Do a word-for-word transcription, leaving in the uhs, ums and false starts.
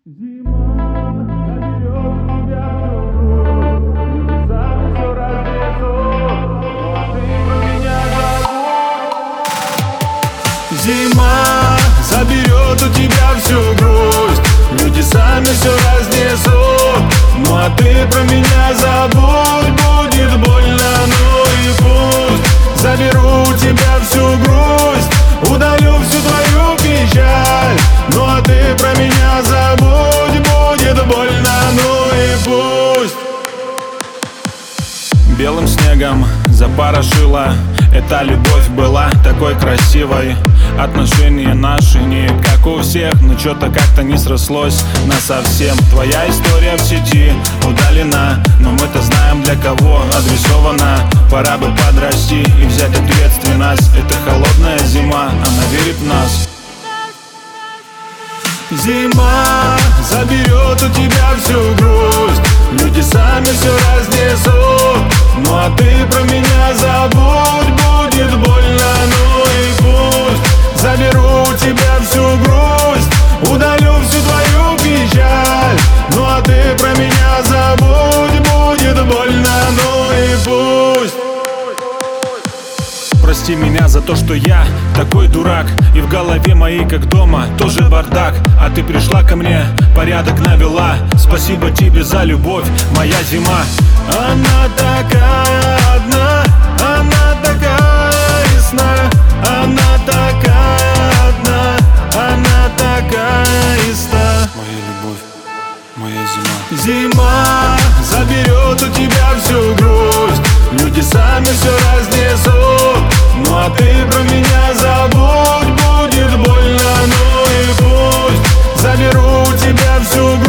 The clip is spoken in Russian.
Зима заберет у тебя всю грусть, небеса все разнесут, ну а ты про меня забудь. Зима заберет у тебя всю грусть, люди сами все разнесут, ну а ты про меня забудь. Будет больно, ну и пусть. Заберу у тебя всю грусть, удалю всю твою печаль, ну а ты про меня забудь. Будет больно, ну и пусть. Белым снегом запорошила эта любовь, была такой красивой. Отношения наши не как у всех, но что-то как-то не срослось насовсем. Твоя история в сети удалена, но мы-то знаем, для кого адресована. Пора бы подрасти и взять ответственность. Это холодная зима, она верит в нас. Зима заберет у тебя всю грусть, люди сами все разнесут, ну а ты про меня забудь. Будет больно, ну и пусть. Заберу у тебя всю грусть, удалю всю твою печаль, ну а ты про меня забудь. Будет больно, ну и пусть. Прости меня за то, что я такой дурак, и в голове моей, как дома, тоже бардак. А ты пришла ко мне, порядок навела. Спасибо тебе за любовь, моя зима. Она такая одна, она такая ясна, она такая одна, она такая ясна. Моя любовь, моя зима. Зима заберет у тебя всю грусть, люди сами все разнесут, ну а ты про меня забудь. Будет больно, ну и пусть. Заберу у тебя всю грусть,